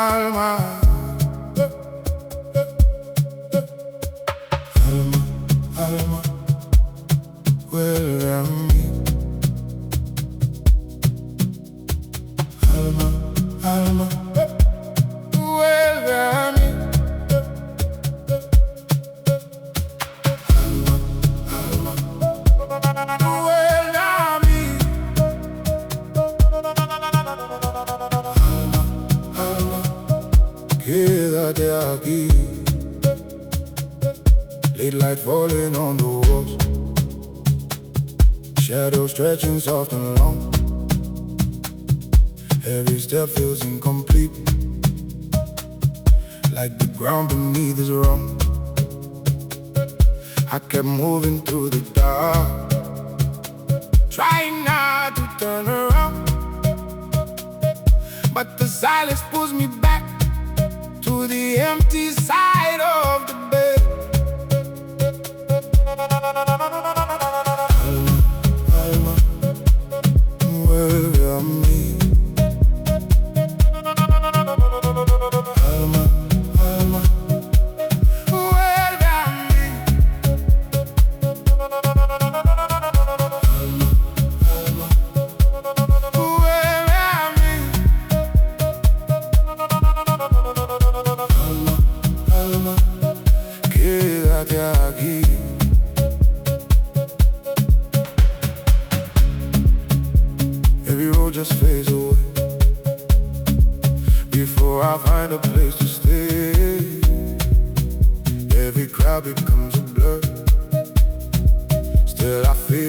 Alma, Alma, Alma, vuelve a mí. Alma, Alma, vuelve a mí. Alma, Alma, vuelve a mí. Alma, Alma, quédate aquí. Late light falling on the walls, shadows stretching soft and long. Every step feels incomplete, like the ground beneath is wrong. I kept moving through the dark, trying not to turn around, but the silence pulls me back to the empty side of the bed. Alma, Alma, vuelve a mí. Alma, Alma, vuelve a mí. Alma, Alma, vuelve a mí. Alma, Alma, quédate aquí. Every road just fades away before I find a place to stay. Every crowd becomes a blur, still I feel